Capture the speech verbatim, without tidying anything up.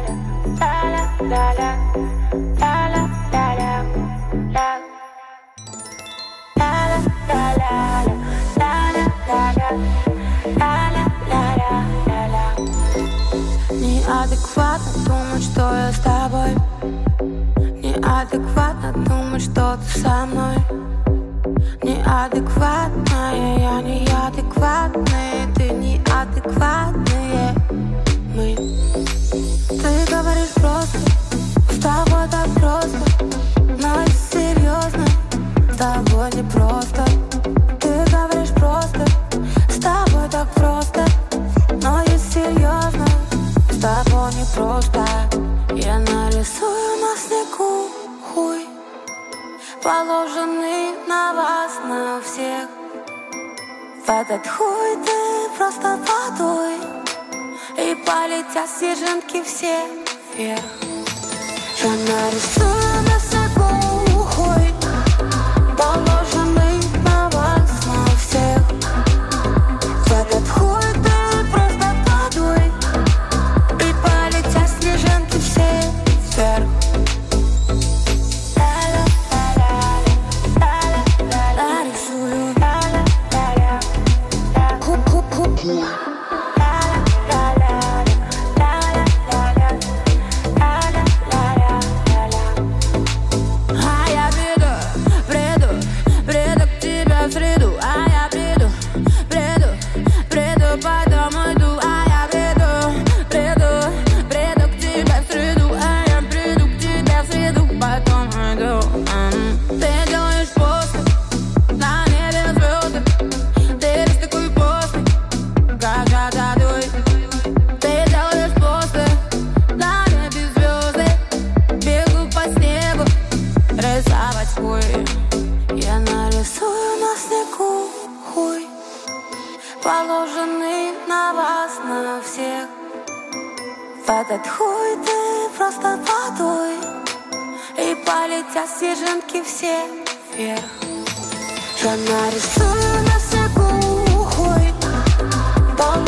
Неадекватно думать, что я с тобой. Неадекватно думать, что ты со мной. Неадекватная, я неадекватная, ты неадекватные мы. Ты говоришь просто, с тобой так просто, но и серьезно, с тобой не просто. Ты говоришь просто, с тобой так просто, но и серьезно, с тобой не просто. Я нарисую на снегу хуй, положенный на вас, на всех. В этот хуй ты просто подуй, и полетят снежинки все вверх. Я нарисую на снегу хуй, положенный на вас, на всех. В этот хуй ты просто подуй, и полетят снежинки все вверх. Положенный на вас, на всех. В этот хуй ты просто подуй, и полетят снежинки все вверх. Я нарисую на снегу хуй,